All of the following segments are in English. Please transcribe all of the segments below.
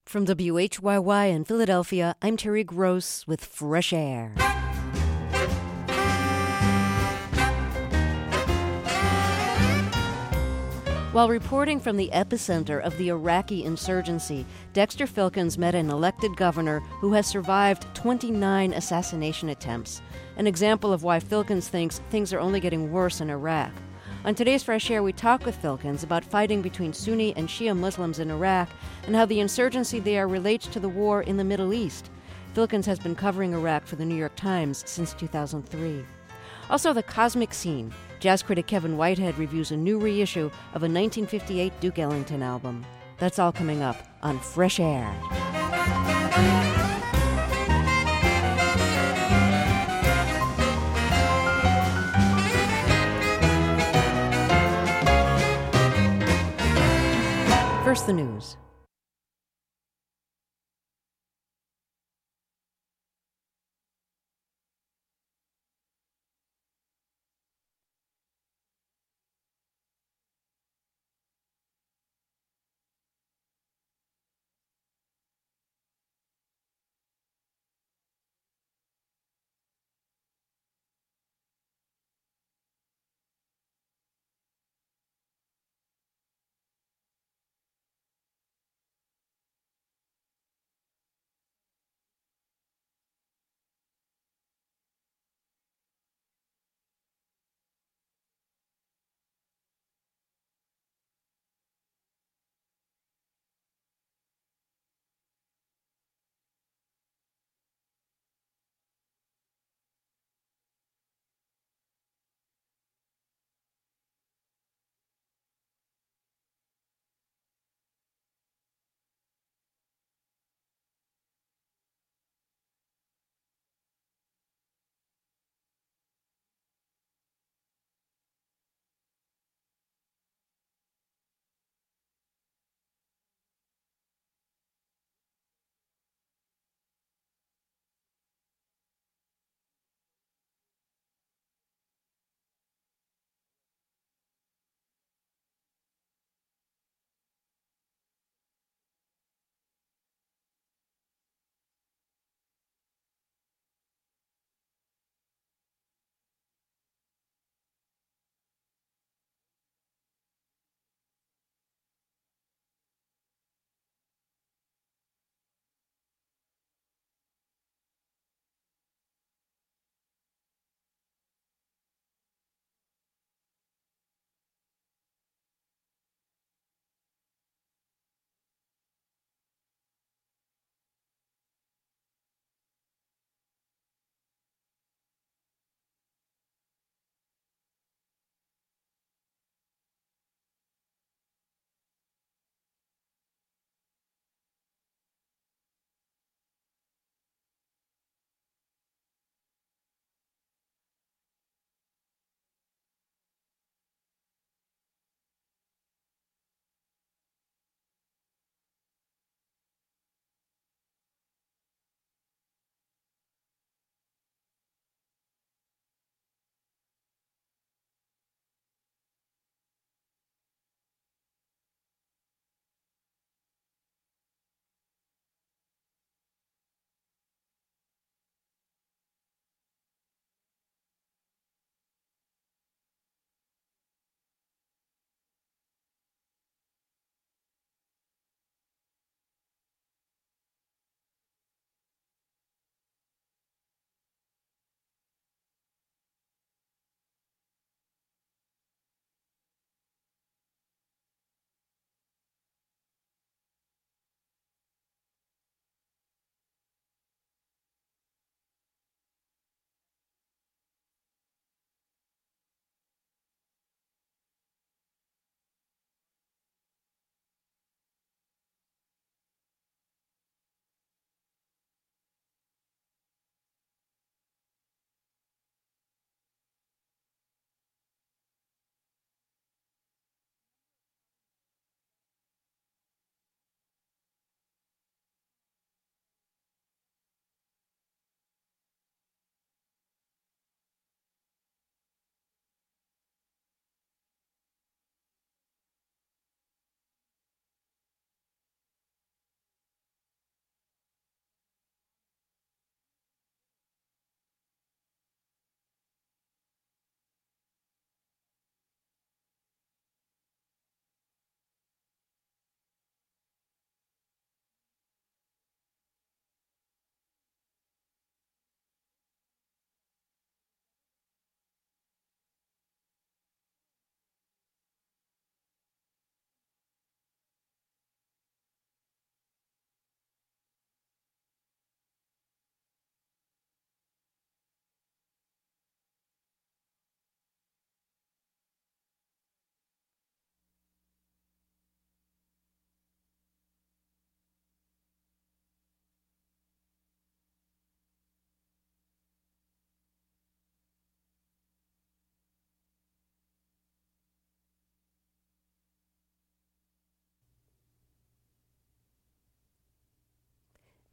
From WHYY in Philadelphia, I'm Terry Gross with Fresh Air. While reporting from the epicenter of the Iraqi insurgency, Dexter Filkins met an elected governor who has survived 29 assassination attempts, an example of why Filkins thinks things are only getting worse in Iraq. On today's Fresh Air, we talk with Filkins about fighting between Sunni and Shia Muslims in Iraq and how the insurgency there relates to the war in the Middle East. Filkins has been covering Iraq for the New York Times since 2003. Also, the cosmic scene. Jazz critic Kevin Whitehead reviews a new reissue of a 1958 Duke Ellington album. That's all coming up on Fresh Air. First, the news.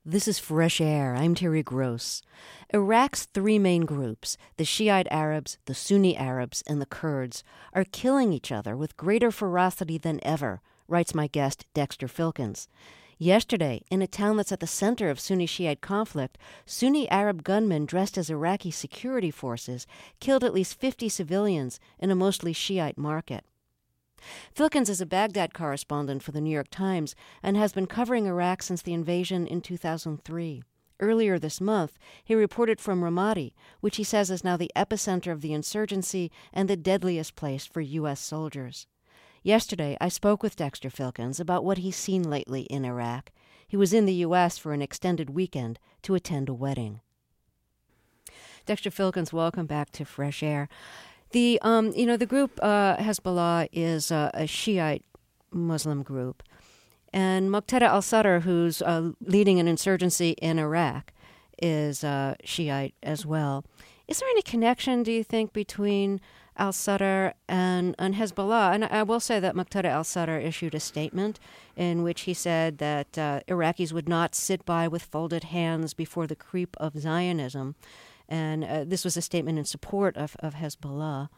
This is Fresh Air. I'm Terry Gross. Iraq's three main groups, the Shiite Arabs, the Sunni Arabs, and the Kurds, are killing each other with greater ferocity than ever, writes my guest Dexter Filkins. Yesterday, in a town that's at the center of Sunni-Shiite conflict, Sunni Arab gunmen dressed as Iraqi security forces killed at least 50 civilians in a mostly Shiite market. Filkins is a Baghdad correspondent for the New York Times and has been covering Iraq since the invasion in 2003. Earlier this month, he reported from Ramadi, which he says is now the epicenter of the insurgency and the deadliest place for U.S. soldiers. Yesterday, I spoke with Dexter Filkins about what he's seen lately in Iraq. He was in the U.S. for an extended weekend to attend a wedding. Dexter Filkins, welcome back to Fresh Air. The group Hezbollah is a Shiite Muslim group, and Muqtada al-Sadr, who's leading an insurgency in Iraq, is Shiite as well. Is there any connection, do you think, between al-Sadr and Hezbollah? And I will say that Muqtada al-Sadr issued a statement in which he said that Iraqis would not sit by with folded hands before the creep of Zionism. And this was a statement in support of Hezbollah.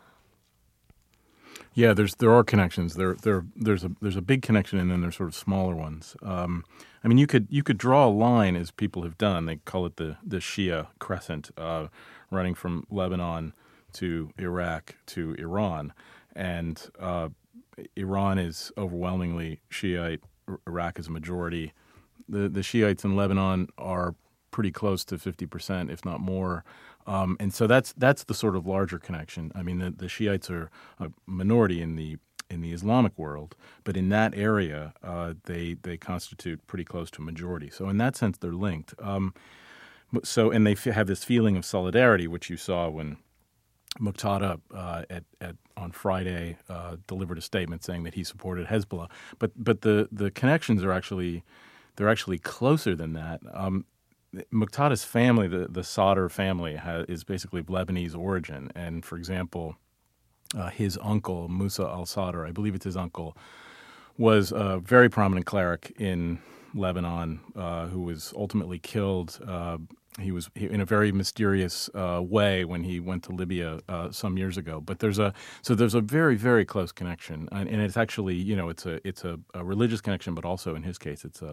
Yeah, there are connections. There's a big connection, and then there's sort of smaller ones. I mean, you could draw a line, as people have done. They call it the Shia crescent, running from Lebanon to Iraq to Iran, and Iran is overwhelmingly Shiite. Iraq is a majority. The Shiites in Lebanon are pretty close to 50%, if not more. And so that's the sort of larger connection. I mean, the Shiites are a minority in the Islamic world, but in that area, they constitute pretty close to a majority. So in that sense, they're linked. And they have this feeling of solidarity, which you saw when Muqtada on Friday delivered a statement saying that he supported Hezbollah. But the connections are actually closer than that. Muqtada's family, the Sadr family, is basically of Lebanese origin. And, for example, his uncle, Musa al-Sadr, I believe it's his uncle, was a very prominent cleric in Lebanon who was ultimately killed. He was in a very mysterious way when he went to Libya some years ago. But there's a very, very close connection. And it's actually, it's a religious connection, but also in his case, it's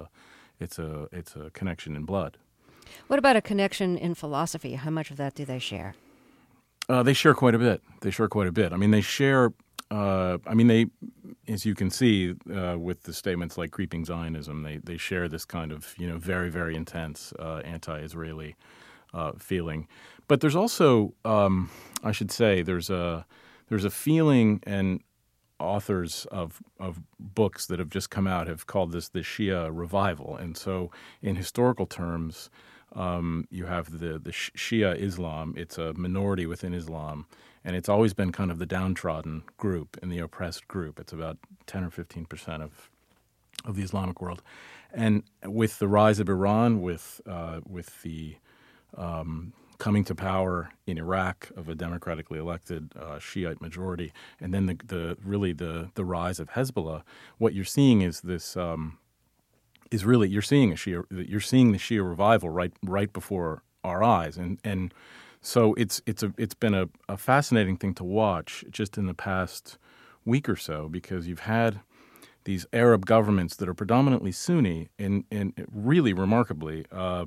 a connection in blood. What about a connection in philosophy? How much of that do they share? They share quite a bit. I mean, they share. They, as you can see with the statements like creeping Zionism, they share this kind of very, very intense anti-Israeli feeling. But there's also, I should say, there's a feeling, and authors of books that have just come out have called this the Shia revival. And so, in historical terms, you have the Shia Islam. It's a minority within Islam, and it's always been kind of the downtrodden group and the oppressed group. It's about 10 or 15% of the Islamic world. And with the rise of Iran, with the coming to power in Iraq of a democratically elected Shiite majority, and then the rise of Hezbollah, what you're seeing is this. You're seeing the Shia revival right before our eyes, and so it's been a fascinating thing to watch just in the past week or so, because you've had these Arab governments that are predominantly Sunni and really remarkably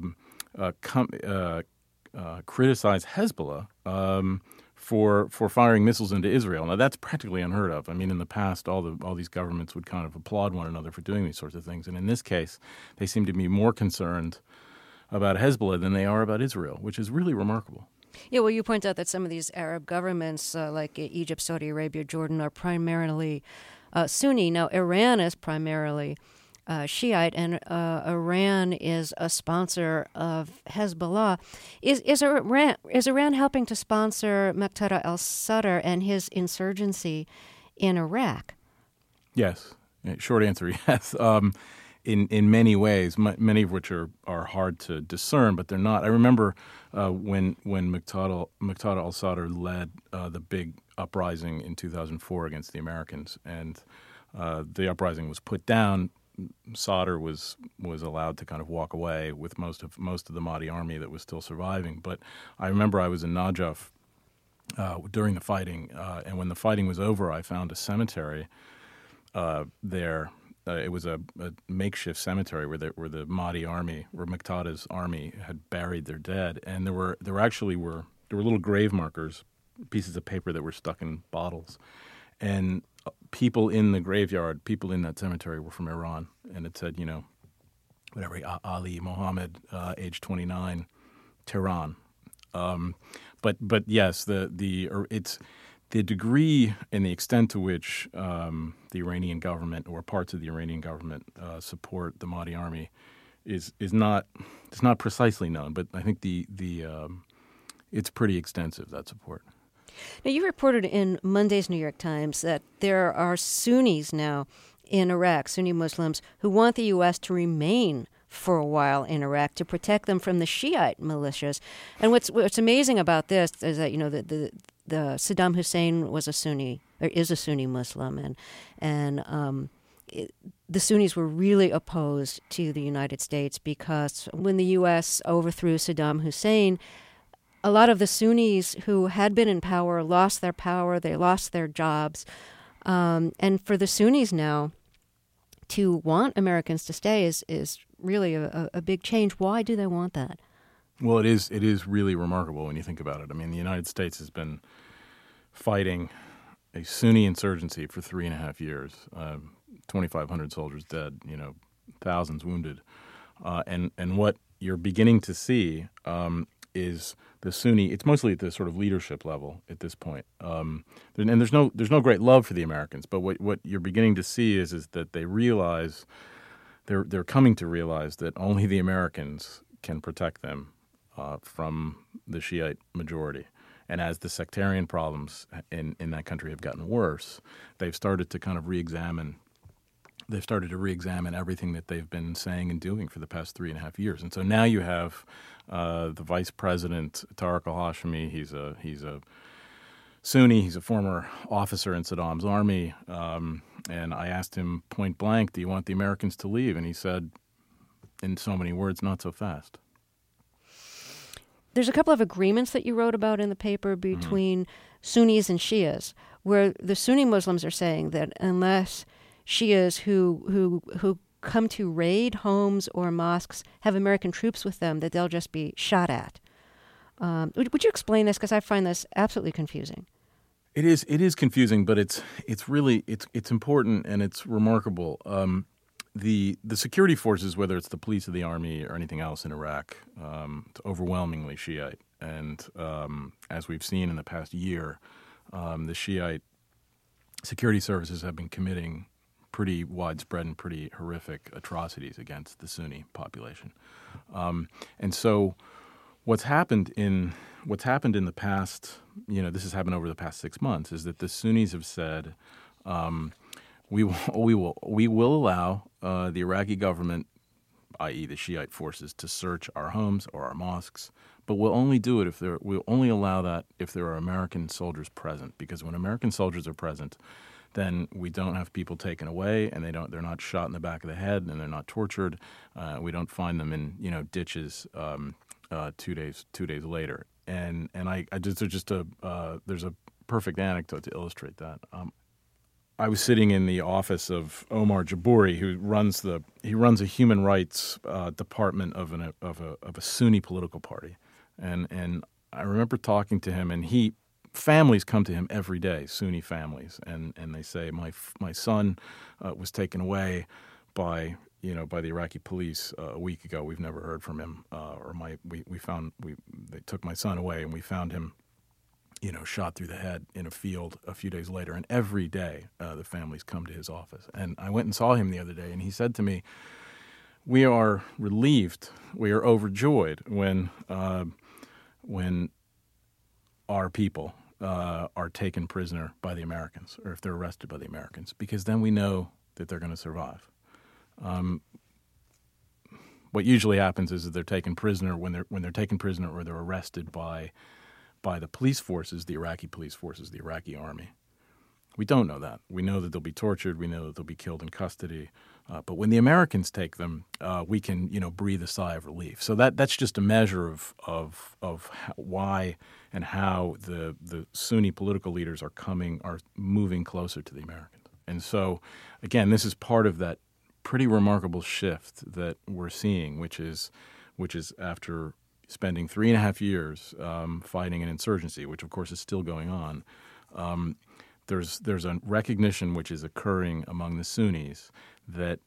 criticize Hezbollah for firing missiles into Israel. Now, that's practically unheard of. I mean, in the past, all these governments would kind of applaud one another for doing these sorts of things. And in this case, they seem to be more concerned about Hezbollah than they are about Israel, which is really remarkable. Yeah, well, you point out that some of these Arab governments, like Egypt, Saudi Arabia, Jordan, are primarily Sunni. Now, Iran is primarily Shiite, and Iran is a sponsor of Hezbollah. Is Iran helping to sponsor Muqtada al-Sadr and his insurgency in Iraq? Yes. Short answer, yes. In many ways, many of which are hard to discern, but they're not. I remember when Muqtada al-Sadr led the big uprising in 2004 against the Americans, and the uprising was put down. Sadr was allowed to kind of walk away with most of the Mahdi army that was still surviving. But I remember I was in Najaf during the fighting, and when the fighting was over, I found a cemetery there. It was a makeshift cemetery where the Mahdi army, where Muqtada's army had buried their dead, and there were little grave markers, pieces of paper that were stuck in bottles, and people in the graveyard, people in that cemetery were from Iran, and it said, whatever, Ali Mohammed, age 29, Tehran. But yes, it's the degree and the extent to which the Iranian government or parts of the Iranian government support the Mahdi army is not precisely known. But I think it's pretty extensive, that support. Now, you reported in Monday's New York Times that there are Sunnis now in Iraq, Sunni Muslims, who want the U.S. to remain for a while in Iraq to protect them from the Shiite militias. And what's amazing about this is that, the Saddam Hussein was a Sunni, or is a Sunni Muslim, and the Sunnis were really opposed to the United States because when the U.S. overthrew Saddam Hussein, a lot of the Sunnis who had been in power lost their power, they lost their jobs. And for the Sunnis now to want Americans to stay is really a big change. Why do they want that? Well, it is really remarkable when you think about it. I mean, the United States has been fighting a Sunni insurgency for 3.5 years, 2,500 soldiers dead, thousands wounded. And what you're beginning to see is the Sunni. It's mostly at the sort of leadership level at this point, and there's no great love for the Americans. But what you're beginning to see is that they realize they're coming to realize that only the Americans can protect them from the Shiite majority. And as the sectarian problems in that country have gotten worse, they've started to kind of re-examine everything that they've been saying and doing for the past 3.5 years. And so now you have the vice president, Tariq al-Hashimi. He's a Sunni. He's a former officer in Saddam's army. And I asked him point blank, do you want the Americans to leave? And he said, in so many words, not so fast. There's a couple of agreements that you wrote about in the paper between Sunnis and Shias, where the Sunni Muslims are saying that unless Shias who come to raid homes or mosques have American troops with them, that they'll just be shot at. Would you explain this? Because I find this absolutely confusing. It is confusing, but it's really important and it's remarkable. The security forces, whether it's the police or the army or anything else in Iraq, it's overwhelmingly Shiite. And as we've seen in the past year, the Shiite security services have been committing pretty widespread and pretty horrific atrocities against the Sunni population. And so what's happened in the past, this has happened over the past 6 months, is that the Sunnis have said, we will allow the Iraqi government, i.e. the Shiite forces, to search our homes or our mosques, but we'll only do it we'll only allow that if there are American soldiers present, because when American soldiers are present, then we don't have people taken away, and they're not shot in the back of the head, and they're not tortured. We don't find them in ditches 2 days later. And there's a perfect anecdote to illustrate that. I was sitting in the office of Omar Jabouri, who runs a human rights department of a Sunni political party, and I remember talking to him, and families come to him every day, Sunni families, and they say my son was taken away by the Iraqi police a week ago. We've never heard from him, they took my son away, and we found him shot through the head in a field a few days later. And every day the families come to his office. And I went and saw him the other day, and he said to me, we are relieved, we are overjoyed when our people are taken prisoner by the Americans, or if they're arrested by the Americans, because then we know that they're going to survive. What usually happens is that they're taken prisoner when they're taken prisoner or they're arrested by the police forces, the Iraqi police forces, the Iraqi army. We don't know that. We know that they'll be tortured. We know that they'll be killed in custody. But when the Americans take them, we can, breathe a sigh of relief. So that's just a measure of why and how the Sunni political leaders are moving closer to the Americans. And so, again, this is part of that pretty remarkable shift that we're seeing, which is after spending 3.5 years fighting an insurgency, which of course is still going on. There's a recognition which is occurring among the Sunnis that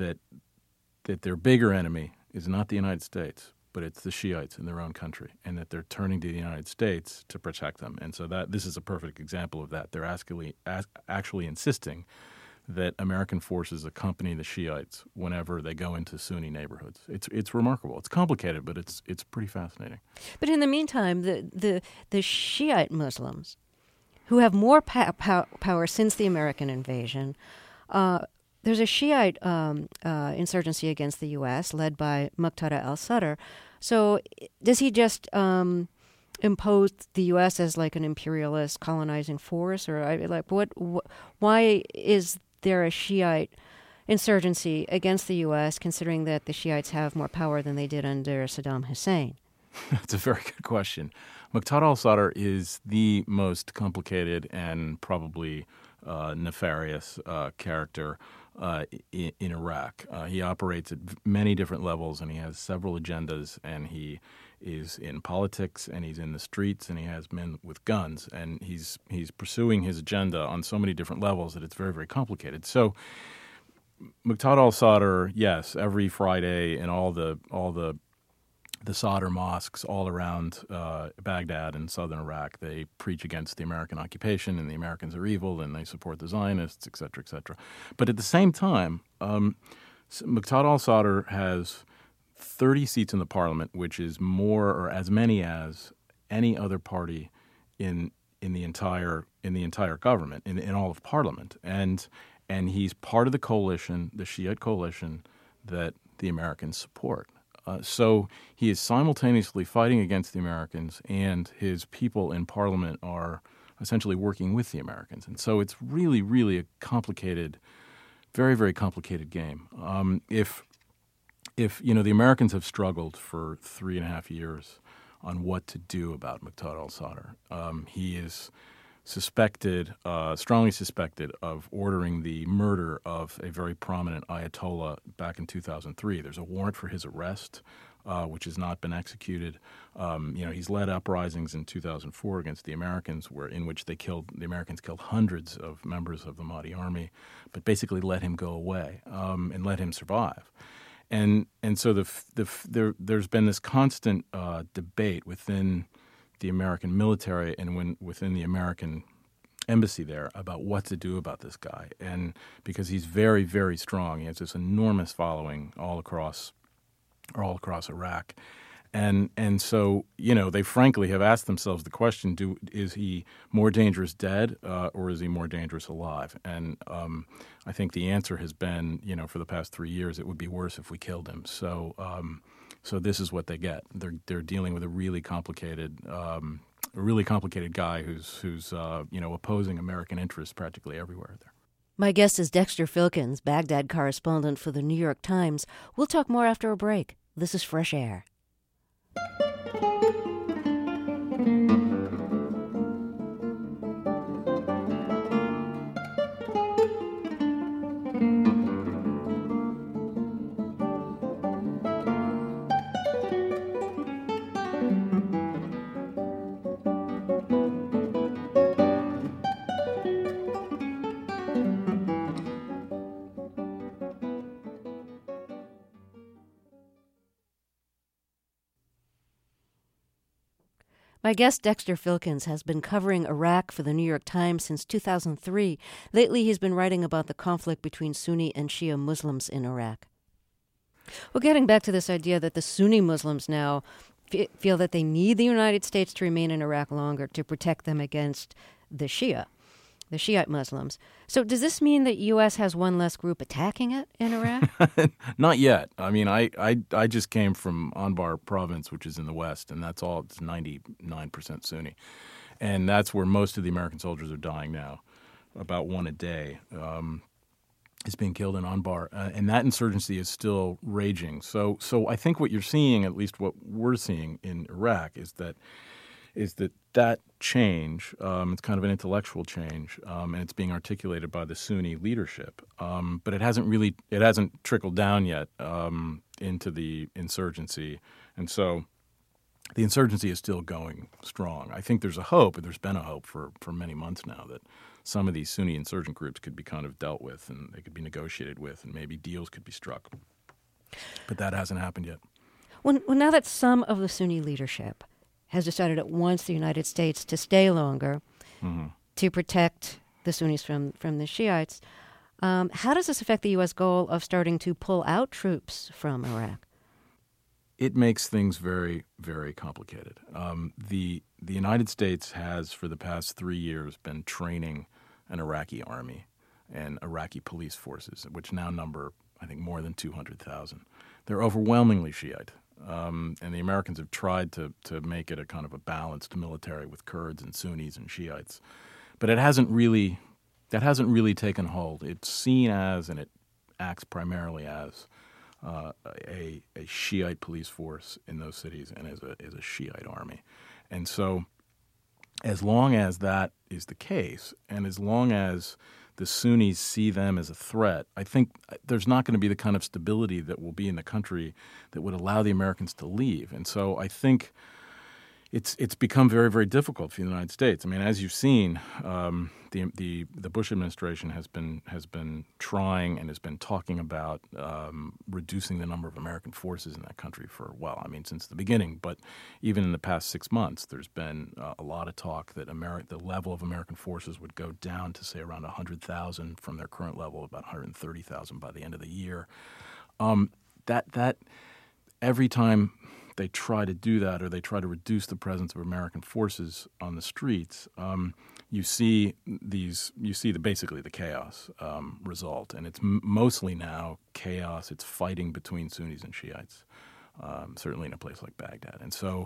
their bigger enemy is not the United States, but it's the Shiites in their own country, and that they're turning to the United States to protect them. And so this is a perfect example of that. They're actually insisting that American forces accompany the Shiites whenever they go into Sunni neighborhoods. It's remarkable. It's complicated, but it's pretty fascinating. But in the meantime, the Shiite Muslims, who have more power since the American invasion, there's a Shiite insurgency against the U.S. led by Muqtada al-Sadr. So does he just impose the U.S. as like an imperialist colonizing force, or why is there a Shiite insurgency against the U.S., considering that the Shiites have more power than they did under Saddam Hussein? That's a very good question. Muqtada al-Sadr is the most complicated and probably nefarious character in Iraq. He operates at many different levels, and he has several agendas, and he is in politics, and he's in the streets, and he has men with guns, and he's pursuing his agenda on so many different levels that it's very, very complicated. So Muqtada al-Sadr, yes, every Friday in all the Sadr mosques all around Baghdad and southern Iraq, they preach against the American occupation, and the Americans are evil, and they support the Zionists, et cetera, et cetera. But at the same time, Muqtada al-Sadr has 30 seats in the parliament, which is more or as many as any other party in the entire government, in all of parliament, and he's part of the coalition, the Shiite coalition that the Americans support. So he is simultaneously fighting against the Americans, and his people in parliament are essentially working with the Americans. And so it's really, really a complicated, very, very complicated game. If the Americans have struggled for 3.5 years on what to do about Muqtada al-Sadr, he is strongly suspected of ordering the murder of a very prominent Ayatollah back in 2003. There's a warrant for his arrest, which has not been executed. He's led uprisings in 2004 against the Americans, in which the Americans killed hundreds of members of the Mahdi army, but basically let him go away and let him survive. And so there's been this constant debate within the American military and within the American embassy there about what to do about this guy. And because he's very, very strong, he has this enormous following all across Iraq. And so, they frankly have asked themselves the question, is he more dangerous dead or is he more dangerous alive? And I think the answer has been, for the past 3 years, it would be worse if we killed him. So this is what they get. They're dealing with a really complicated guy who's opposing American interests practically everywhere there. My guest is Dexter Filkins, Baghdad correspondent for the New York Times. We'll talk more after a break. This is Fresh Air. My guest, Dexter Filkins, has been covering Iraq for the New York Times since 2003. Lately, he's been writing about the conflict between Sunni and Shia Muslims in Iraq. Well, getting back to this idea that the Sunni Muslims now feel that they need the United States to remain in Iraq longer to protect them against the Shiite Muslims. So does this mean that U.S. has one less group attacking it in Iraq? Not yet. I mean, I just came from Anbar province, which is in the west, and it's 99% Sunni. And that's where most of the American soldiers are dying now, about one a day. is being killed in Anbar, and that insurgency is still raging. So I think what you're seeing, at least what we're seeing in Iraq, is that change. It's kind of an intellectual change, and it's being articulated by the Sunni leadership. But it hasn't trickled down yet into the insurgency, and so the insurgency is still going strong. I think there's a hope, and there's been a hope for many months now, that some of these Sunni insurgent groups could be kind of dealt with, and they could be negotiated with, and maybe deals could be struck. But that hasn't happened yet. Well, now that some of the Sunni leadership has decided it wants the United States to stay longer to protect the Sunnis from the Shiites, how does this affect the U.S. goal of starting to pull out troops from Iraq? It makes things very, very complicated. The United States has, for the past 3 years, been training an Iraqi army and Iraqi police forces, which now number, I think, more than 200,000. They're overwhelmingly Shiite. And the Americans have tried to make it a kind of a balanced military with Kurds and Sunnis and Shiites. But that hasn't really taken hold. It's seen as, and it acts primarily as, a Shiite police force in those cities and as a Shiite army. And so as long as that is the case, and as long as the Sunnis see them as a threat, I think there's not going to be the kind of stability that will be in the country that would allow the Americans to leave. And so I think it's become very, very difficult for the United States. I mean, as you've seen, the Bush administration has been trying and has been talking about reducing the number of American forces in that country since the beginning. But even in the past 6 months, there's been a lot of talk that the level of American forces would go down to, say, around 100,000 from their current level of about 130,000 by the end of the year. That every time they try to do that, or they try to reduce the presence of American forces on the streets, you see basically the chaos result, and it's mostly now chaos. It's fighting between Sunnis and Shiites, certainly in a place like Baghdad, and so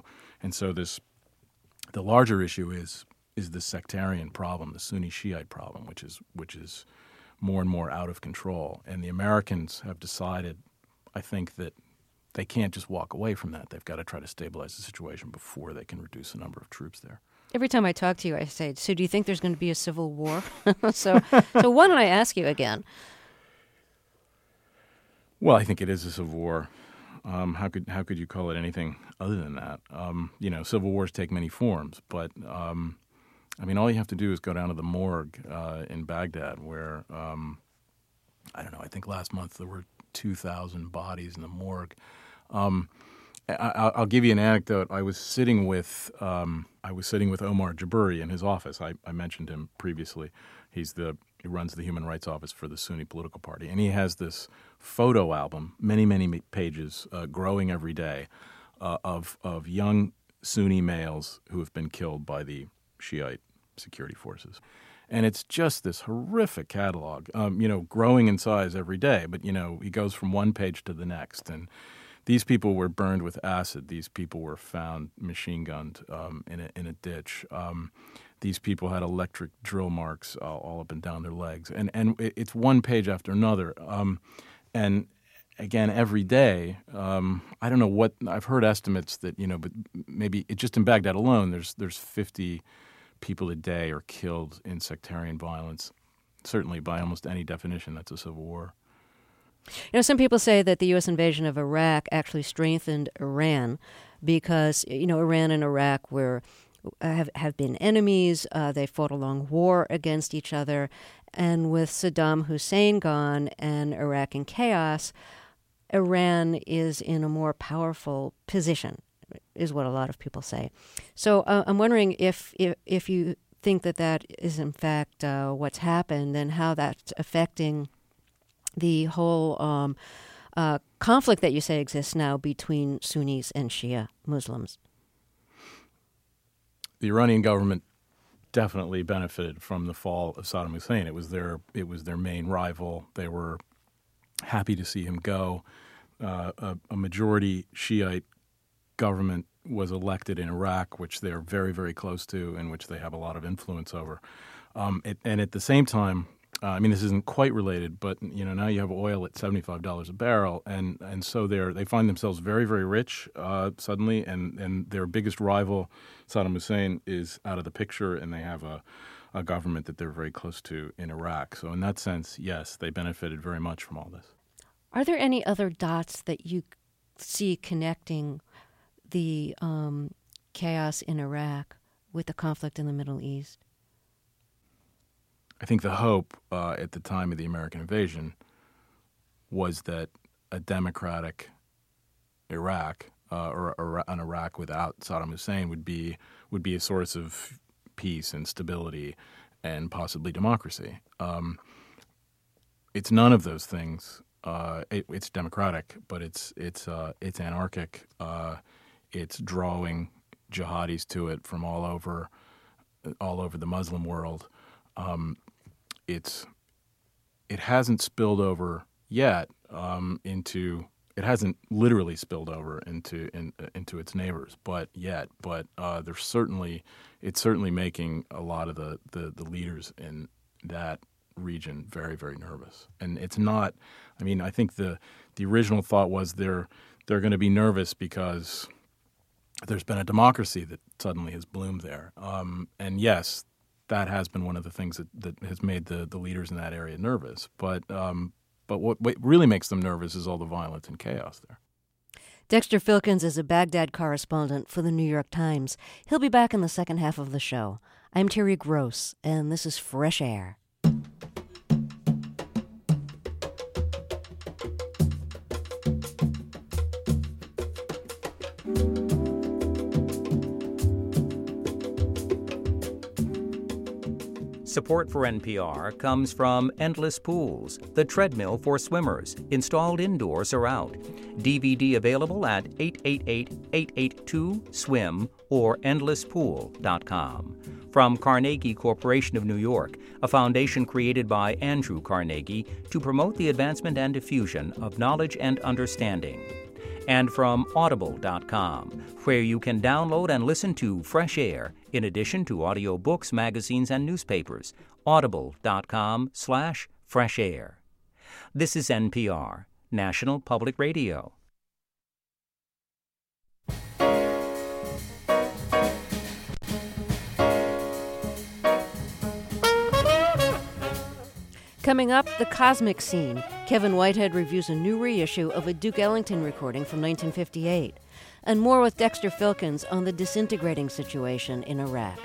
the larger issue is the sectarian problem, the Sunni Shiite problem, which is more and more out of control, and the Americans have decided, I think, that they can't just walk away from that. They've got to try to stabilize the situation before they can reduce the number of troops there. Every time I talk to you, I say, so do you think there's going to be a civil war? so why don't I ask you again? Well, I think it is a civil war. How could you call it anything other than that? Civil wars take many forms, but all you have to do is go down to the morgue in Baghdad, where I think last month there were 2,000 bodies in the morgue. I'll give you an anecdote. I was sitting with Omar Jaburi in his office. I mentioned him previously. He runs the Human Rights Office for the Sunni political party, and he has this photo album, many, many pages, growing every day, of young Sunni males who have been killed by the Shiite security forces. And it's just this horrific catalog, growing in size every day. But, he goes from one page to the next. And these people were burned with acid. These people were found machine-gunned in a ditch. These people had electric drill marks all up and down their legs. And it's one page after another. And again, every day, I don't know what – I've heard estimates that, but maybe just in Baghdad alone, there's 50 people a day are killed in sectarian violence. Certainly, by almost any definition, that's a civil war. Some people say that the U.S. invasion of Iraq actually strengthened Iran because, Iran and Iraq have been enemies. They fought a long war against each other. And with Saddam Hussein gone and Iraq in chaos, Iran is in a more powerful position, is what a lot of people say. So I'm wondering if you think that is in fact what's happened, and how that's affecting the whole conflict that you say exists now between Sunnis and Shia Muslims. The Iranian government definitely benefited from the fall of Saddam Hussein. It was their main rival. They were happy to see him go. A majority Shiite government was elected in Iraq, which they're very, very close to and which they have a lot of influence over. And at the same time, I mean, this isn't quite related, but now you have oil at $75 a barrel, and so they find themselves very, very rich suddenly, and their biggest rival, Saddam Hussein, is out of the picture, and they have a government that they're very close to in Iraq. So in that sense, yes, they benefited very much from all this. Are there any other dots that you see connecting the chaos in Iraq with the conflict in the Middle East? I think the hope at the time of the American invasion was that a democratic Iraq or an Iraq without Saddam Hussein would be a source of peace and stability and possibly democracy. It's none of those things. It's democratic, but it's anarchic. It's drawing jihadis to it from all over the Muslim world. It hasn't spilled over yet it hasn't literally spilled over into its neighbors, but it's certainly making a lot of the leaders in that region very, very nervous. And it's not. I mean, I think the original thought was they're going to be nervous because there's been a democracy that suddenly has bloomed there. And yes, that has been one of the things that has made the leaders in that area nervous. But what really makes them nervous is all the violence and chaos there. Dexter Filkins is a Baghdad correspondent for the New York Times. He'll be back in the second half of the show. I'm Terry Gross, and this is Fresh Air. Support for NPR comes from Endless Pools, the treadmill for swimmers, installed indoors or out. DVD available at 888-882-SWIM or endlesspool.com. From Carnegie Corporation of New York, a foundation created by Andrew Carnegie to promote the advancement and diffusion of knowledge and understanding. And from Audible.com, where you can download and listen to Fresh Air in addition to audiobooks, magazines, and newspapers. Audible.com/Fresh Air. This is NPR, National Public Radio. Coming up, The Cosmic Scene. Kevin Whitehead reviews a new reissue of a Duke Ellington recording from 1958. And more with Dexter Filkins on the disintegrating situation in Iraq.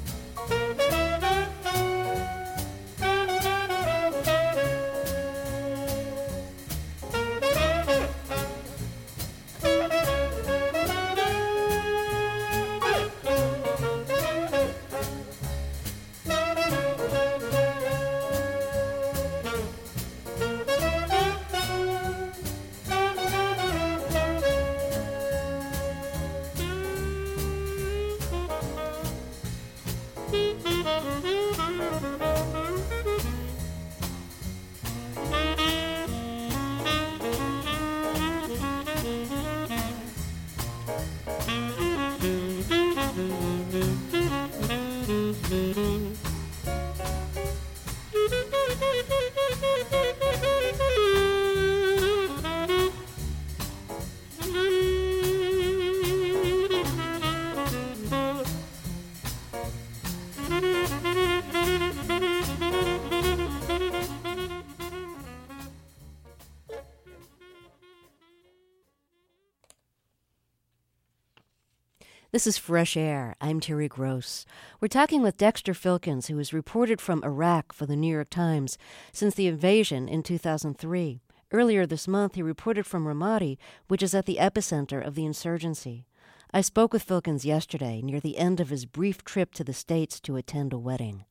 This is Fresh Air. I'm Terry Gross. We're talking with Dexter Filkins, who has reported from Iraq for the New York Times since the invasion in 2003. Earlier this month, he reported from Ramadi, which is at the epicenter of the insurgency. I spoke with Filkins yesterday, near the end of his brief trip to the States to attend a wedding.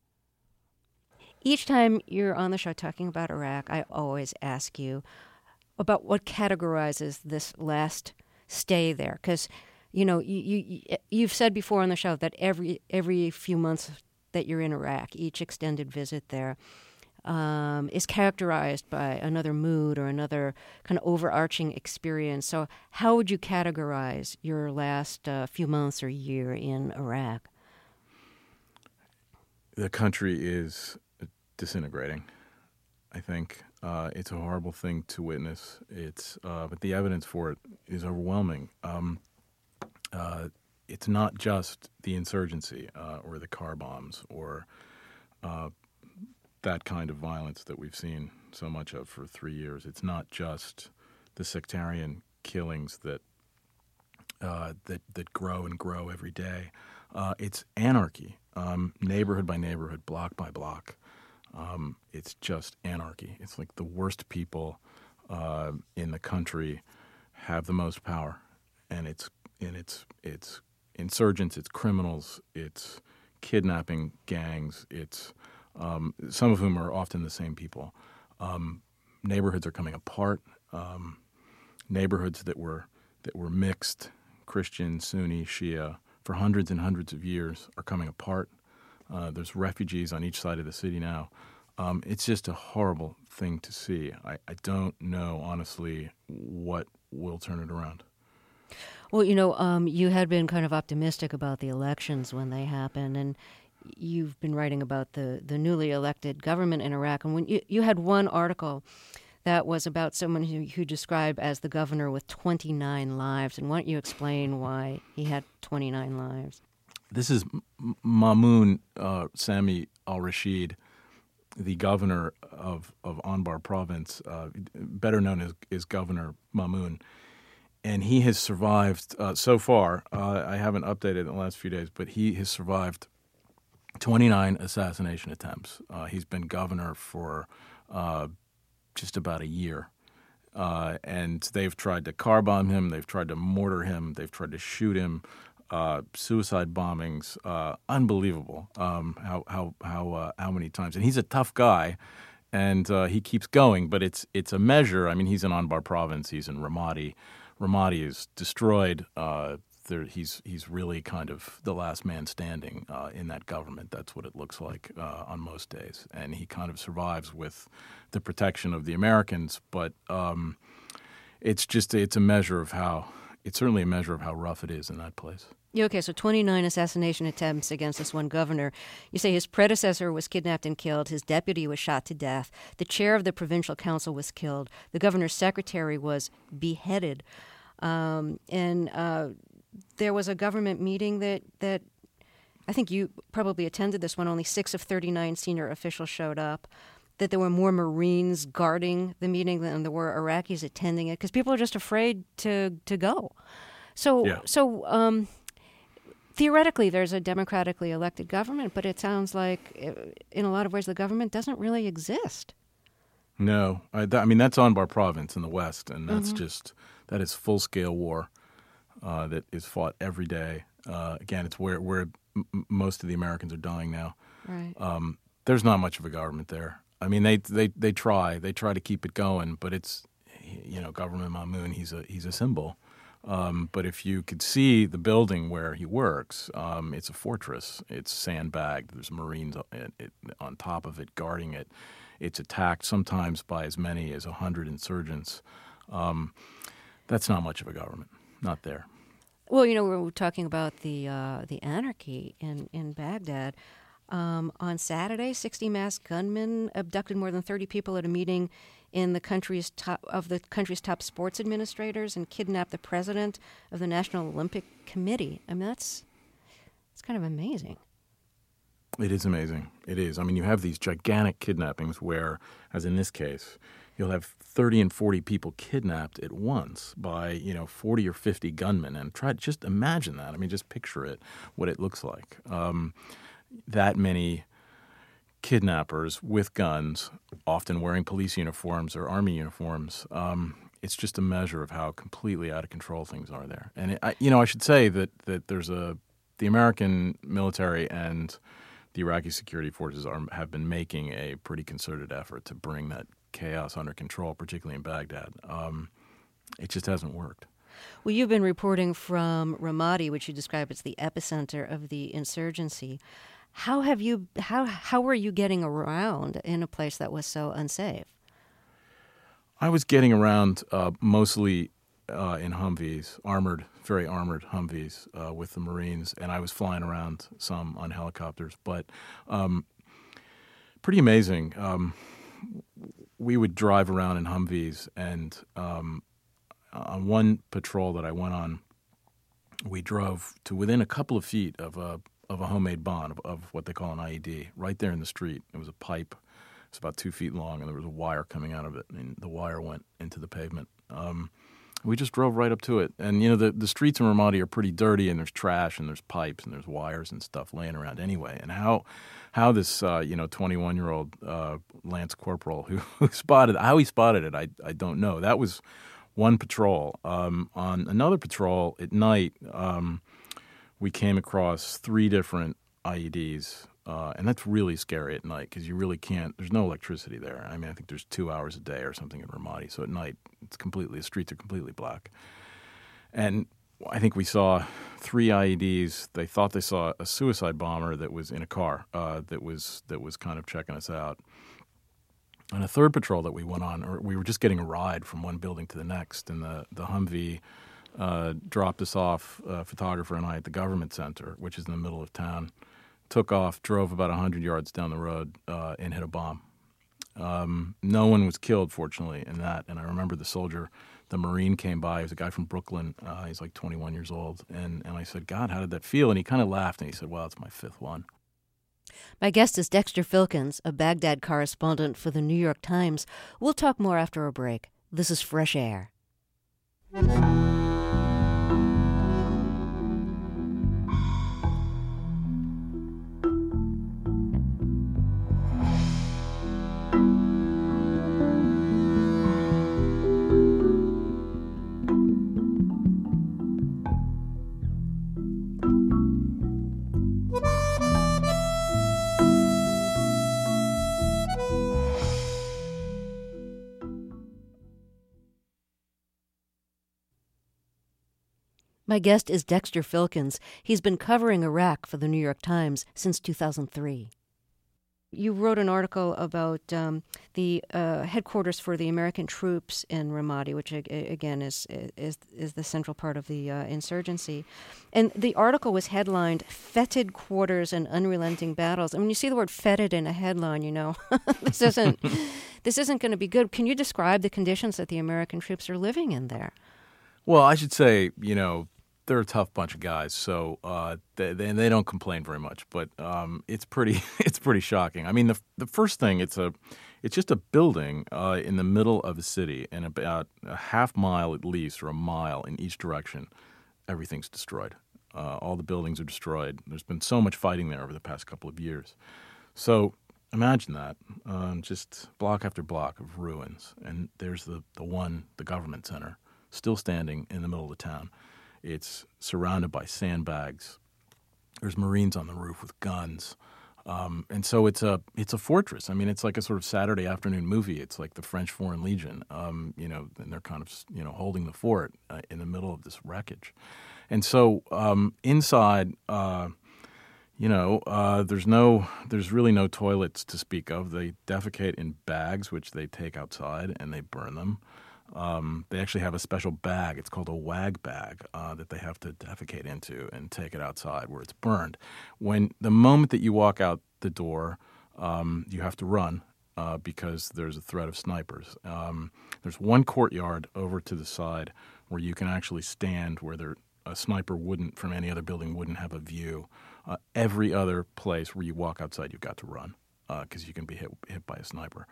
Each time you're on the show talking about Iraq, I always ask you about what categorizes this last stay there, because you know, you've said before on the show that every few months that you're in Iraq, each extended visit there is characterized by another mood or another kind of overarching experience. So how would you categorize your last few months or year in Iraq? The country is disintegrating. I think. It's a horrible thing to witness. But the evidence for it is overwhelming. It's not just the insurgency or the car bombs or that kind of violence that we've seen so much of for 3 years. It's not just the sectarian killings that grow and grow every day. It's anarchy, neighborhood by neighborhood, block by block. It's just anarchy. It's like the worst people in the country have the most power, and it's insurgents, it's criminals, it's kidnapping gangs, it's some of whom are often the same people. Neighborhoods are coming apart. Neighborhoods that were mixed, Christian, Sunni, Shia, for hundreds and hundreds of years are coming apart. There's refugees on each side of the city now. It's just a horrible thing to see. I don't know, honestly, what will turn it around. Well, you had been kind of optimistic about the elections when they happened, and you've been writing about the newly elected government in Iraq. And when you had one article that was about someone who described as the governor with 29 lives. And why don't you explain why he had 29 lives? This is Mamoun Sami al-Rashid, the governor of Anbar province, better known as Governor Mamoun. And he has survived so far. I haven't updated in the last few days, but he has survived 29 assassination attempts. He's been governor for just about a year. And they've tried to car bomb him. They've tried to mortar him. They've tried to shoot him. Suicide bombings. Unbelievable how many times. And he's a tough guy, and he keeps going. But it's a measure. I mean, he's in Anbar province. He's in Ramadi. Ramadi is destroyed. He's really kind of the last man standing in that government. That's what it looks like on most days. And he kind of survives with the protection of the Americans. But it's certainly a measure of how rough it is in that place. Yeah, okay, so 29 assassination attempts against this one governor. You say his predecessor was kidnapped and killed. His deputy was shot to death. The chair of the provincial council was killed. The governor's secretary was beheaded. There was a government meeting that I think you probably attended this one. Only 6 of 39 senior officials showed up. That there were more Marines guarding the meeting than there were Iraqis attending it because people are just afraid to go. So theoretically, there's a democratically elected government, but it sounds like in a lot of ways the government doesn't really exist. No, I mean that's Anbar province in the west, and that's that is full-scale war that is fought every day. Again, it's where most of the Americans are dying now. Right. There's not much of a government there. I mean, they try to keep it going, but it's Governor Mamoun. He's a symbol. But if you could see the building where he works, it's a fortress. It's sandbagged. There's Marines on top of it guarding it. It's attacked sometimes by as many as 100 insurgents. That's not much of a government. Not there. Well, we're talking about the anarchy in Baghdad. On Saturday, 60 masked gunmen abducted more than 30 people at a meeting in the country's top sports administrators and kidnapped the president of the National Olympic Committee. I mean, it's kind of amazing. It is amazing. It is. I mean, you have these gigantic kidnappings where, as in this case, you'll have 30 and 40 people kidnapped at once by, 40 or 50 gunmen. And just imagine that. I mean, just picture it, what it looks like. That many kidnappers with guns, often wearing police uniforms or army uniforms. It's just a measure of how completely out of control things are there. And I should say that there's the American military and the Iraqi security forces have been making a pretty concerted effort to bring that chaos under control, particularly in Baghdad. It just hasn't worked. Well, you've been reporting from Ramadi, which you describe as the epicenter of the insurgency. How were you getting around in a place that was so unsafe? I was getting around mostly in Humvees, very armored Humvees with the Marines, and I was flying around some on helicopters. But pretty amazing. we would drive around in Humvees, and on one patrol that I went on, we drove to within a couple of feet of a homemade bomb, of what they call an IED, right there in the street. It was a pipe. It's about 2 feet long, and there was a wire coming out of it, and the wire went into the pavement. We just drove right up to it. And, the streets in Ramadi are pretty dirty, and there's trash, and there's pipes, and there's wires and stuff laying around anyway. And how this, 21-year-old Lance Corporal who how he spotted it, I don't know. That was one patrol. On another patrol at night, we came across 3 different IEDs. And that's really scary at night because you really can't. There's no electricity there. I mean, I think there's 2 hours a day or something in Ramadi. So at night, the streets are completely black. And I think we saw 3 IEDs. They thought they saw a suicide bomber that was in a car that was kind of checking us out. On a third patrol that we went on, or we were just getting a ride from one building to the next, and the Humvee dropped us off, a photographer and I, at the government center, which is in the middle of town. Took off, drove about 100 yards down the road, and hit a bomb. No one was killed, fortunately, in that. And I remember the Marine came by. He was a guy from Brooklyn. He's like 21 years old. And I said, God, how did that feel? And he kind of laughed, and he said, well, it's my 5th one. My guest is Dexter Filkins, a Baghdad correspondent for the New York Times. We'll talk more after a break. This is Fresh Air. My guest is Dexter Filkins. He's been covering Iraq for the New York Times since 2003. You wrote an article about the headquarters for the American troops in Ramadi, which again is the central part of the insurgency. And the article was headlined "Fetid Quarters and Unrelenting Battles." And when you see the word "fetid" in a headline, this isn't going to be good. Can you describe the conditions that the American troops are living in there? Well, I should say, they're a tough bunch of guys, so they don't complain very much. But it's pretty shocking. I mean, the first thing, it's just a building in the middle of the city, and about a half mile at least, or a mile in each direction, everything's destroyed. All the buildings are destroyed. There's been so much fighting there over the past couple of years. So imagine that, just block after block of ruins, and there's the government center, still standing in the middle of the town. It's surrounded by sandbags. There's Marines on the roof with guns. And so it's a fortress. I mean, it's like a sort of Saturday afternoon movie. It's like the French Foreign Legion, and they're kind of, holding the fort in the middle of this wreckage. And so inside, there's really no toilets to speak of. They defecate in bags, which they take outside and they burn them. They actually have a special bag. It's called a wag bag that they have to defecate into and take it outside where it's burned. The moment that you walk out the door, you have to run because there's a threat of snipers. There's one courtyard over to the side where you can actually stand where a sniper from any other building wouldn't have a view. Every other place where you walk outside, you've got to run because you can be hit by a sniper.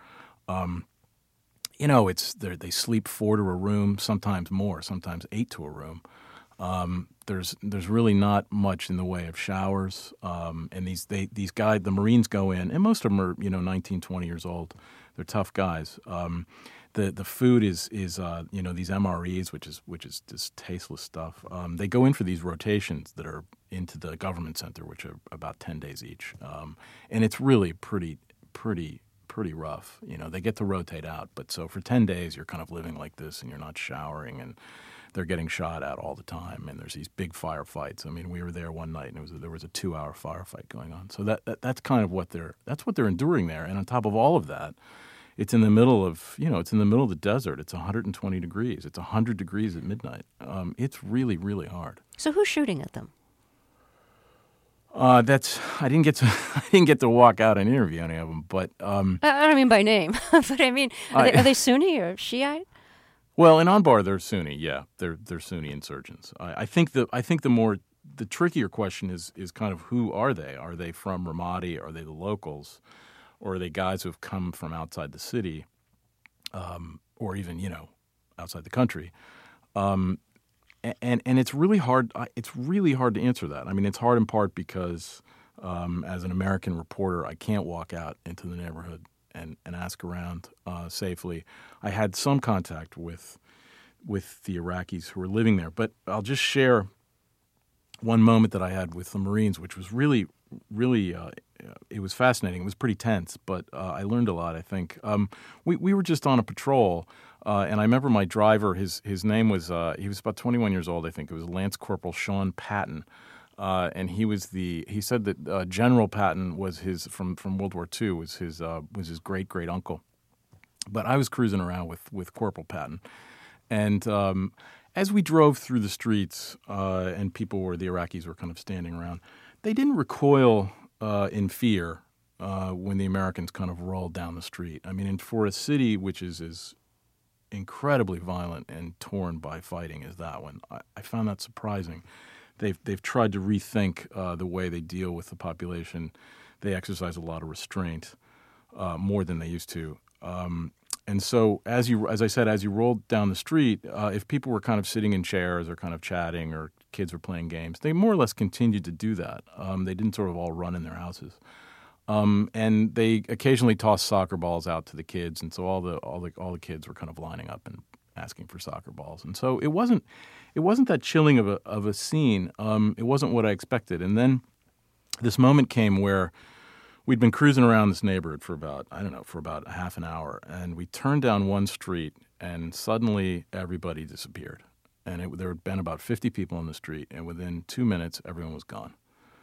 They sleep 4 to a room, sometimes more, sometimes 8 to a room. There's really not much in the way of showers. And these guys, the Marines go in, and most of them are 19, 20 years old. They're tough guys. The food is these MREs, which is just tasteless stuff. They go in for these rotations that are into the government center, which are about 10 days each, and it's really pretty rough. They get to rotate out, but so for 10 days you're kind of living like this, and you're not showering, and they're getting shot at all the time, and there's these big firefights. I mean, we were there one night, and there was a 2-hour firefight going on. So that's kind of what they're enduring there. And on top of all of that, it's in the middle of the desert. It's 120 degrees. It's 100 degrees at midnight. It's really, really hard. So who's shooting at them? I didn't get to I didn't get to walk out and interview any of them, but I don't mean by name, but I mean, are they Sunni or Shiite? well, in Anbar they're Sunni, yeah, they're Sunni insurgents. I think the trickier question is kind of who are they? Are they from Ramadi? Are they the locals, or are they guys who have come from outside the city, or even outside the country? And it's really hard. It's really hard to answer that. I mean, it's hard in part because as an American reporter, I can't walk out into the neighborhood and ask around safely. I had some contact with the Iraqis who were living there, but I'll just share one moment that I had with the Marines, which was really it was fascinating. It was pretty tense, but I learned a lot, I think. We were just on a patrol, and I remember my driver, his name was, he was about 21 years old, I think. It was Lance Corporal Sean Patton. And he said that General Patton was his, from World War II, was his great uncle. But I was cruising around with Corporal Patton. And as we drove through the streets and the Iraqis were kind of standing around, they didn't recoil in fear when the Americans kind of rolled down the street. I mean, and for a city which is as incredibly violent and torn by fighting as that one, I found that surprising. They've tried to rethink the way they deal with the population. They exercise a lot of restraint, more than they used to. And so, as I said, as you rolled down the street, if people were kind of sitting in chairs or kind of chatting or kids were playing games, they more or less continued to do that. They didn't sort of all run in their houses. And they occasionally tossed soccer balls out to the kids, and so all the kids were kind of lining up and asking for soccer balls. And so it wasn't that chilling of a scene. It wasn't what I expected. And then this moment came where we'd been cruising around this neighborhood for about a half an hour, and we turned down one street, and suddenly everybody disappeared. And there had been about 50 people on the street, and within 2 minutes, everyone was gone.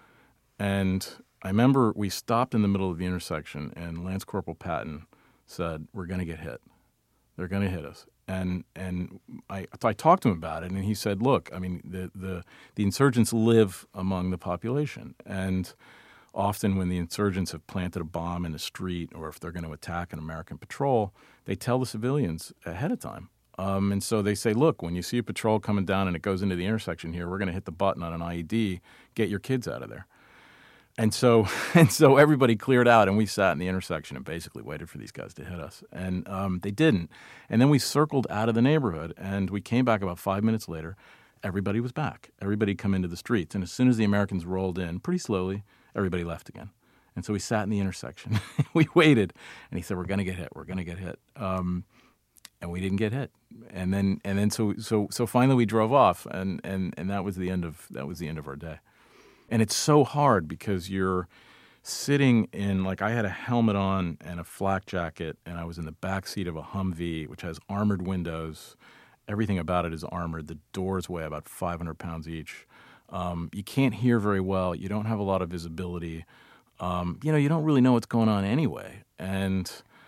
And I remember we stopped in the middle of the intersection, and Lance Corporal Patton said, "We're going to get hit. They're going to hit us." And I talked to him about it, and he said, "Look, I mean, the insurgents live among the population, and often when the insurgents have planted a bomb in the street or if they're going to attack an American patrol, they tell the civilians ahead of time. And so they say, look, when you see a patrol coming down and it goes into the intersection here, we're going to hit the button on an IED, get your kids out of there." And so everybody cleared out, and we sat in the intersection and basically waited for these guys to hit us. And they didn't. And then we circled out of the neighborhood, and we came back about 5 minutes later. Everybody was back. Everybody had come into the streets. And as soon as the Americans rolled in, pretty slowly, everybody left again. And so we sat in the intersection. We waited, and he said, "We're going to get hit. We're going to get hit." And we didn't get hit. And then so finally we drove off, and that was the end of our day. And it's so hard because you're sitting in, like, I had a helmet on and a flak jacket, and I was in the back seat of a Humvee, which has armored windows. Everything about it is armored. The doors weigh about 500 pounds each. You can't hear very well. You don't have a lot of visibility. You don't really know what's going on anyway. And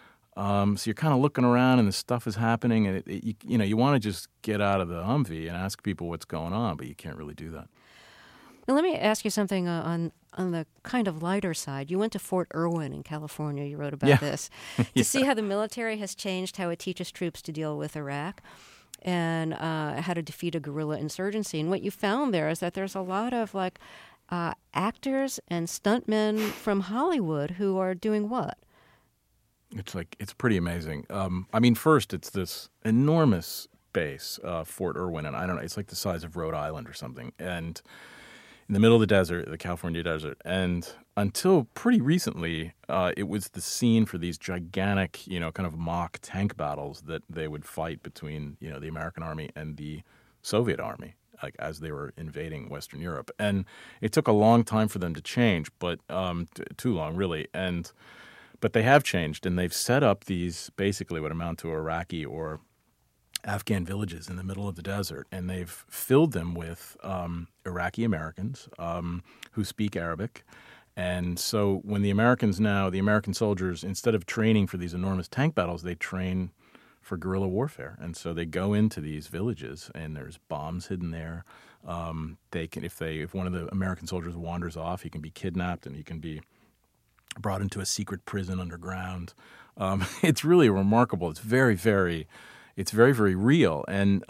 so you're kind of looking around, and the stuff is happening, and you want to just get out of the Humvee and ask people what's going on, but you can't really do that. Now, let me ask you something on the kind of lighter side. You went to Fort Irwin in California. You wrote about this to see how the military has changed how it teaches troops to deal with Iraq and how to defeat a guerrilla insurgency. And what you found there is that there's a lot of actors and stuntmen from Hollywood who are doing what? It's pretty amazing. First, it's this enormous base, Fort Irwin, and I don't know, it's like the size of Rhode Island or something, and in the middle of the desert, the California desert. And until pretty recently, it was the scene for these gigantic, kind of mock tank battles that they would fight between, the American army and the Soviet army, like as they were invading Western Europe. And it took a long time for them to change, but too long, really. But they have changed, and they've set up these basically what amount to Iraqi or Afghan villages in the middle of the desert, and they've filled them with Iraqi Americans who speak Arabic. And so when the American soldiers, instead of training for these enormous tank battles, they train for guerrilla warfare. And so they go into these villages, and there's bombs hidden there. They can, if one of the American soldiers wanders off, he can be kidnapped and he can be brought into a secret prison underground. It's really remarkable. It's very, very real. And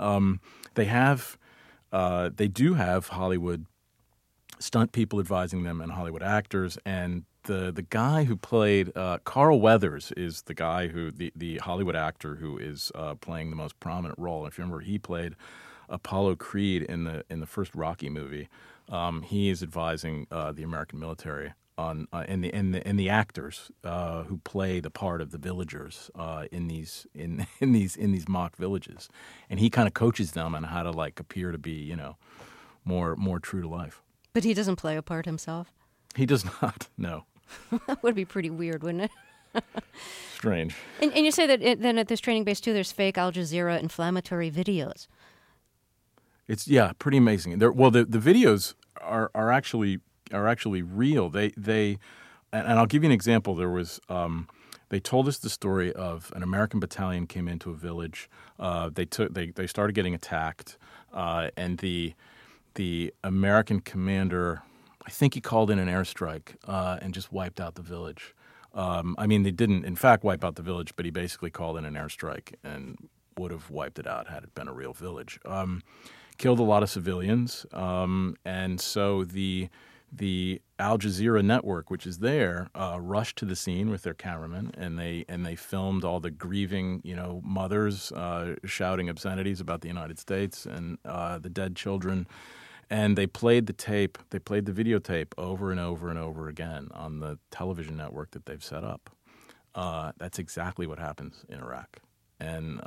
they do have Hollywood stunt people advising them and Hollywood actors. And the guy who played Carl Weathers is the guy who the Hollywood actor who is playing the most prominent role. And if you remember, he played Apollo Creed in the first Rocky movie. He is advising the American military on and the actors who play the part of the villagers in these mock villages, and he kind of coaches them on how to like appear to be more true to life. But he doesn't play a part himself? He does not, no. That would be pretty weird, wouldn't it? Strange. And you say that then at this training base, too, there's fake Al Jazeera inflammatory videos. It's, pretty amazing. The videos are actually real. They and I'll give you an example. There was they told us the story of an American battalion came into a village. They started getting attacked, and the American commander, I think he called in an airstrike and just wiped out the village. They didn't, in fact, wipe out the village, but he basically called in an airstrike and would have wiped it out had it been a real village. Killed a lot of civilians, and so the Al Jazeera network, which is there, rushed to the scene with their cameramen, and they filmed all the grieving, mothers shouting obscenities about the United States and the dead children. And they played the videotape over and over and over again on the television network that they've set up. That's exactly what happens in Iraq. And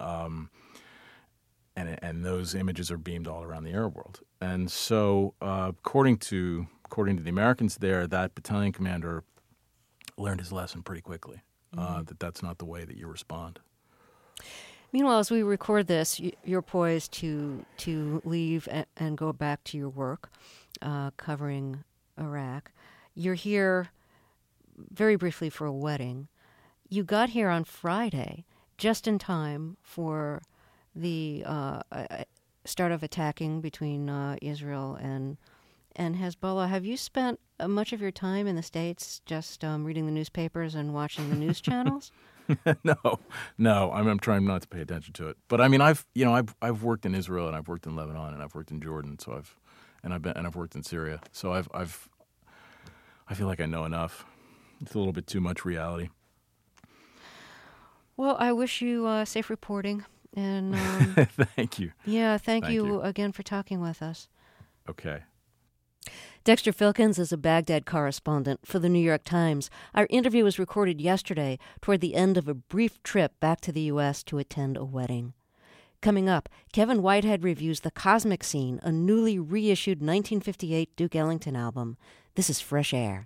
those images are beamed all around the Arab world. And so according to the Americans there, that battalion commander learned his lesson pretty quickly, that's not the way that you respond. Meanwhile, as we record this, you're poised to leave and go back to your work covering Iraq. You're here very briefly for a wedding. You got here on Friday, just in time for the start of attacking between Israel and Hezbollah. Have you spent much of your time in the States just reading the newspapers and watching the news channels? No. I'm trying not to pay attention to it. But I mean, I've worked in Israel and I've worked in Lebanon and I've worked in Jordan. So I've worked in Syria. So I feel like I know enough. It's a little bit too much reality. Well, I wish you safe reporting. And thank you. Yeah, thank you again for talking with us. Okay. Dexter Filkins is a Baghdad correspondent for the New York Times. Our interview was recorded yesterday toward the end of a brief trip back to the U.S. to attend a wedding. Coming up, Kevin Whitehead reviews The Cosmic Scene, a newly reissued 1958 Duke Ellington album. This is Fresh Air.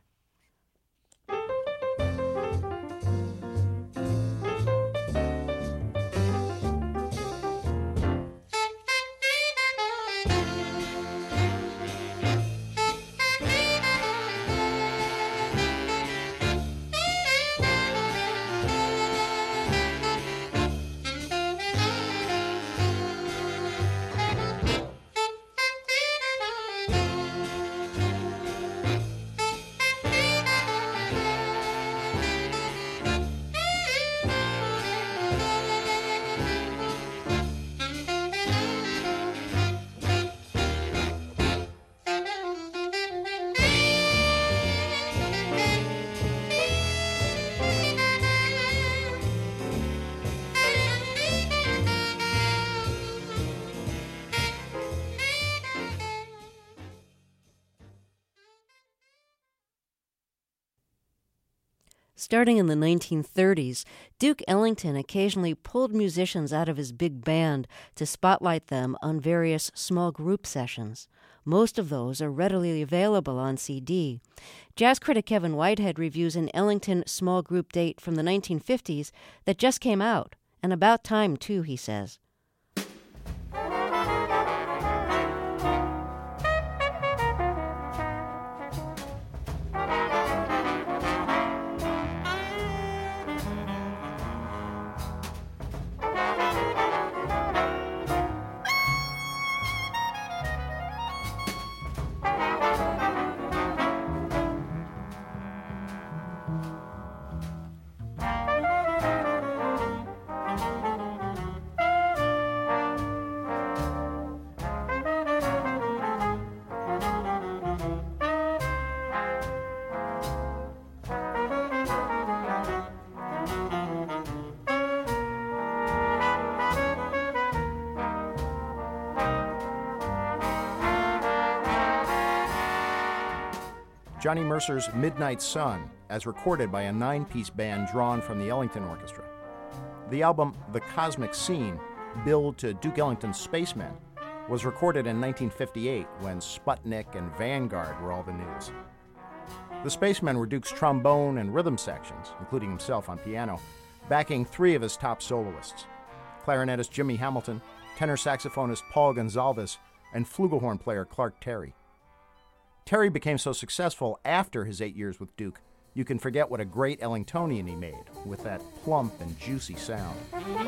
Starting in the 1930s, Duke Ellington occasionally pulled musicians out of his big band to spotlight them on various small group sessions. Most of those are readily available on CD. Jazz critic Kevin Whitehead reviews an Ellington small group date from the 1950s that just came out, and about time, too, he says. Johnny Mercer's Midnight Sun, as recorded by a 9-piece band drawn from the Ellington Orchestra. The album The Cosmic Scene, billed to Duke Ellington's Spacemen, was recorded in 1958 when Sputnik and Vanguard were all the news. The Spacemen were Duke's trombone and rhythm sections, including himself on piano, backing 3 of his top soloists: clarinetist Jimmy Hamilton, tenor saxophonist Paul Gonsalves, and flugelhorn player Clark Terry. Terry became so successful after his 8 years with Duke, you can forget what a great Ellingtonian he made, with that plump and juicy sound.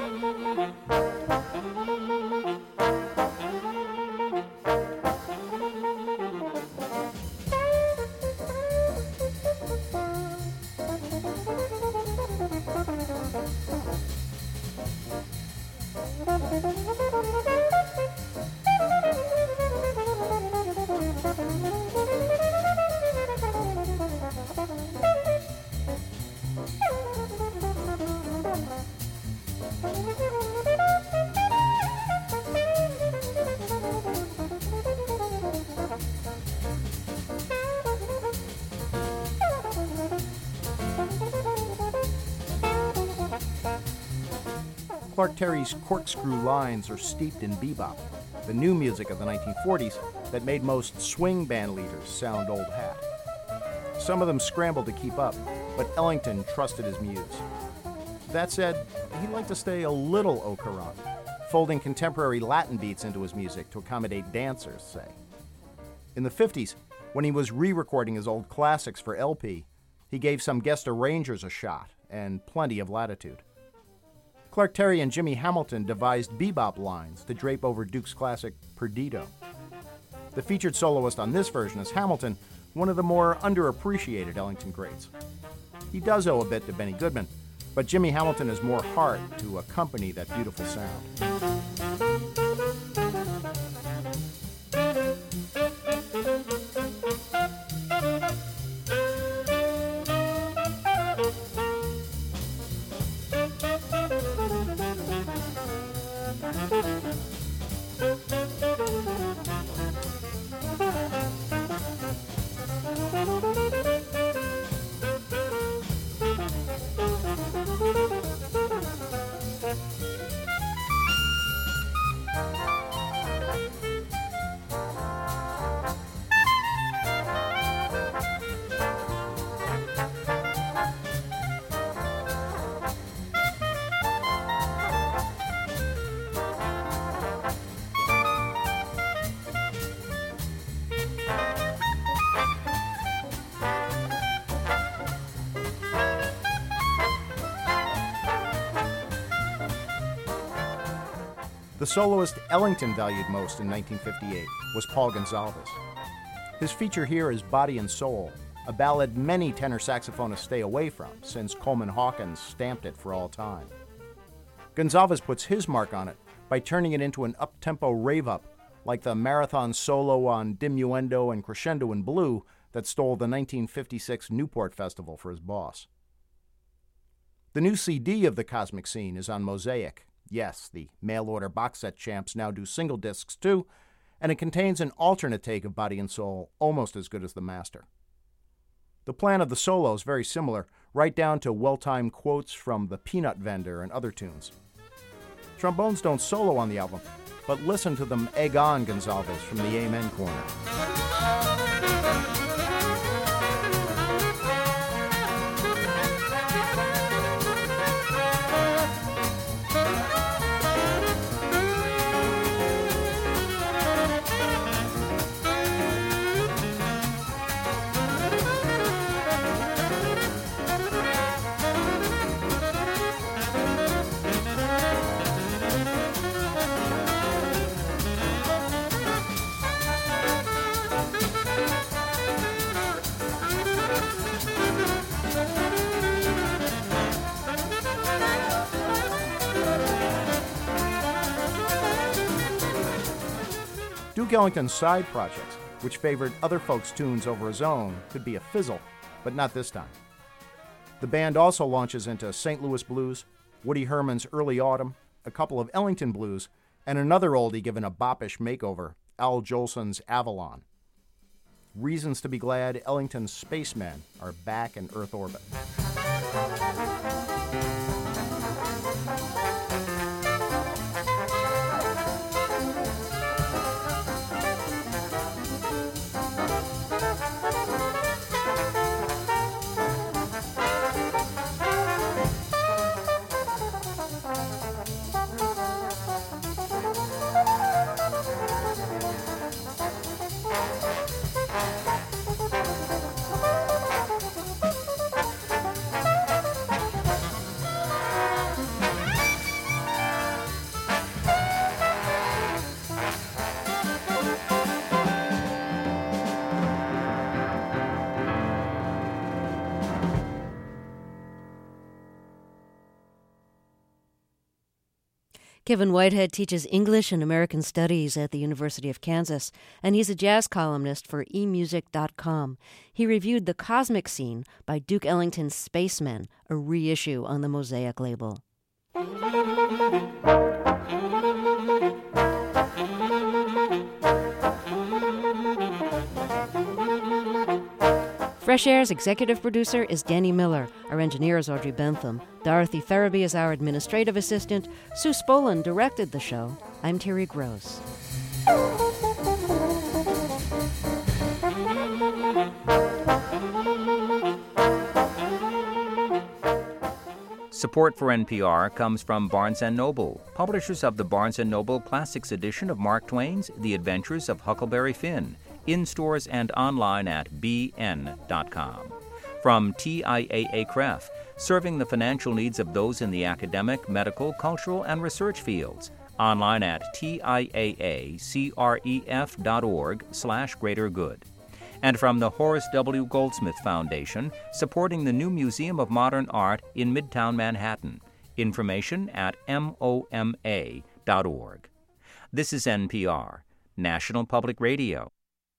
Clark Terry's corkscrew lines are steeped in bebop, the new music of the 1940s that made most swing band leaders sound old hat. Some of them scrambled to keep up, but Ellington trusted his muse. That said, he liked to stay a little au courant, folding contemporary Latin beats into his music to accommodate dancers, say. In the 50s, when he was re-recording his old classics for LP, he gave some guest arrangers a shot and plenty of latitude. Clark Terry and Jimmy Hamilton devised bebop lines to drape over Duke's classic Perdido. The featured soloist on this version is Hamilton, one of the more underappreciated Ellington greats. He does owe a bit to Benny Goodman, but Jimmy Hamilton has more heart to accompany that beautiful sound. The soloist Ellington valued most in 1958 was Paul Gonsalves. His feature here is Body and Soul, a ballad many tenor saxophonists stay away from since Coleman Hawkins stamped it for all time. Gonsalves puts his mark on it by turning it into an up-tempo rave-up like the marathon solo on Diminuendo and Crescendo in Blue that stole the 1956 Newport Festival for his boss. The new CD of The Cosmic Scene is on Mosaic. Yes, the mail-order box set champs now do single discs too, and it contains an alternate take of Body and Soul almost as good as the master. The plan of the solo is very similar, right down to well-timed quotes from The Peanut Vendor and other tunes. Trombones don't solo on the album, but listen to them egg on Gonsalves from the Amen corner. Duke Ellington's side projects, which favored other folks' tunes over his own, could be a fizzle, but not this time. The band also launches into St. Louis blues, Woody Herman's Early Autumn, a couple of Ellington blues, and another oldie given a boppish makeover, Al Jolson's Avalon. Reasons to be glad Ellington's spacemen are back in Earth orbit. Kevin Whitehead teaches English and American Studies at the University of Kansas, and he's a jazz columnist for emusic.com. He reviewed The Cosmic Scene by Duke Ellington's Spacemen, a reissue on the Mosaic label. Fresh Air's executive producer is Danny Miller. Our engineer is Audrey Bentham. Dorothy Ferraby is our administrative assistant. Sue Spolin directed the show. I'm Terry Gross. Support for NPR comes from Barnes & Noble, publishers of the Barnes & Noble Classics edition of Mark Twain's The Adventures of Huckleberry Finn, in stores and online at bn.com. From TIAA-CREF, serving the financial needs of those in the academic, medical, cultural, and research fields, online at tiaacref.org/greatergood. And from the Horace W. Goldsmith Foundation, supporting the new Museum of Modern Art in Midtown Manhattan. Information at moma.org. This is NPR, National Public Radio.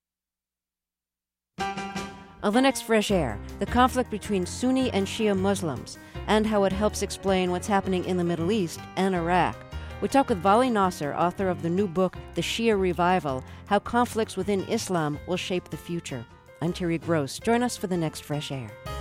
On the next Fresh Air, the conflict between Sunni and Shia Muslims and how it helps explain what's happening in the Middle East and Iraq. We talk with Vali Nasser, author of the new book, The Shia Revival, How Conflicts Within Islam Will Shape the Future. I'm Terry Gross. Join us for the next Fresh Air.